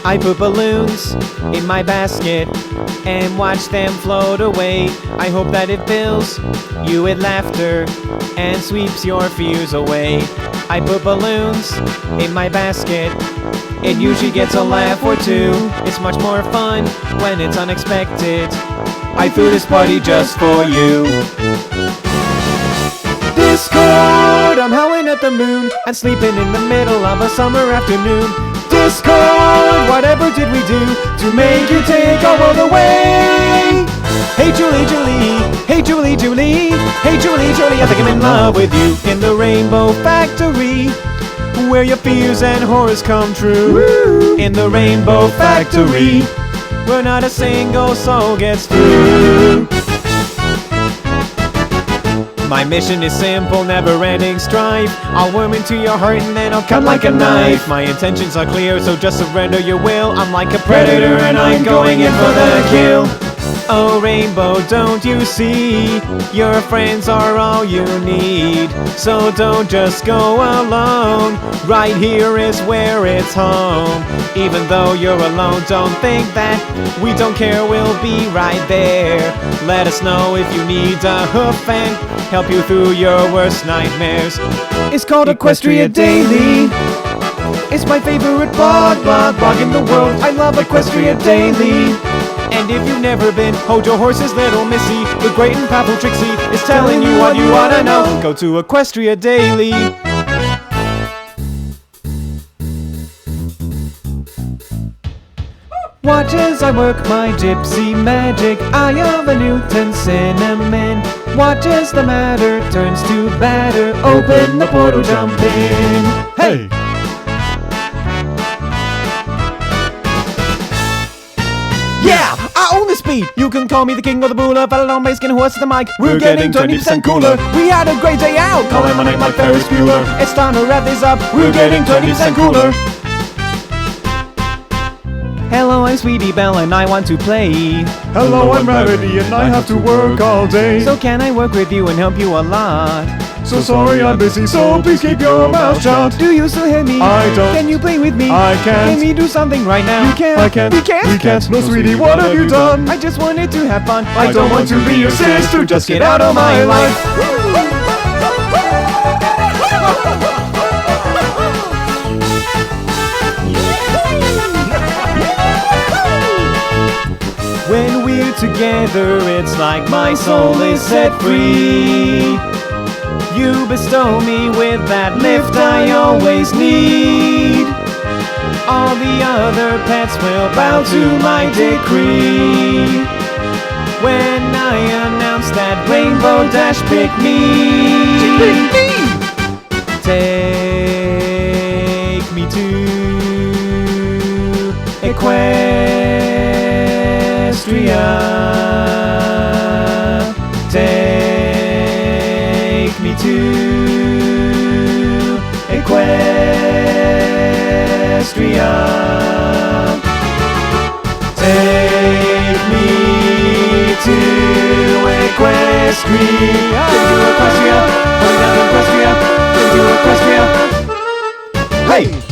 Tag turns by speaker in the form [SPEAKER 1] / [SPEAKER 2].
[SPEAKER 1] I put balloons in my basket and watch them float away. I hope that it fills you with laughter and sweeps your fears away. I put balloons in my basket. It usually gets a laugh or two. It's much more fun when it's unexpected. I threw this party just for you. Discord! I'm howling at the moon and sleeping in the middle of a summer afternoon. Discord! Whatever did we do to make you take our world away? Hey Julie, Julie, hey Julie, Julie, hey Julie, Julie, I think I'm in love with you. In the Rainbow Factory, where your fears and horrors come true. Woo! In the Rainbow Factory, where not a single soul gets through. My mission is simple, never-ending strife. I'll worm into your heart and then I'll cut like a knife. My intentions are clear, so just surrender your will. I'm like a predator and I'm going in for the kill. Oh Rainbow, don't you see? Your friends are all you need. So don't just go alone. Right here is where it's home. Even though you're alone, don't think that we don't care, we'll be right there. Let us know if you need a hoof and help you through your worst nightmares. It's called Equestria Daily. It's my favorite blog in the world. I love Equestria Daily. And if you've never been, hold your horses, little missy. The great and powerful Trixie is telling you what you want to know. Go to Equestria Daily. Watch as I work my gypsy magic, eye of a Newton cinnamon. Watch as the matter turns to batter, open the portal, jump in. Hey! Yeah! I own the speed! You can call me the king or the buller, but I don't make skin horse to the mic. We're getting 20% cooler. We had a great day out, calling my name like Ferris Bueller. It's time to wrap this up, we're getting 20% cooler. Hello, I'm Sweetie Belle and I want to play.
[SPEAKER 2] Hello, I'm Rarity and I have to work all day.
[SPEAKER 1] So can I work with you and help you a lot?
[SPEAKER 2] So sorry I'm busy, so please keep your mouth shut.
[SPEAKER 1] Do you still hear me?
[SPEAKER 2] I don't.
[SPEAKER 1] Can you play with me?
[SPEAKER 2] I can't.
[SPEAKER 1] Can we do something right now?
[SPEAKER 2] You can't.
[SPEAKER 1] I can't. We can't?
[SPEAKER 2] We can't. No, sweetie, what have you done?
[SPEAKER 1] I just wanted to have fun.
[SPEAKER 2] I don't want to be your sister, just get out of my life.
[SPEAKER 1] When we're together, it's like my soul is set free. You bestow me with that lift I always need. All the other pets will bow to my decree. When I announce that Rainbow Dash pick me, take me to Equestria. Take me to Equestria. Take me to Equestria. To Equestria. Going down to Equestria. To Equestria. Hey!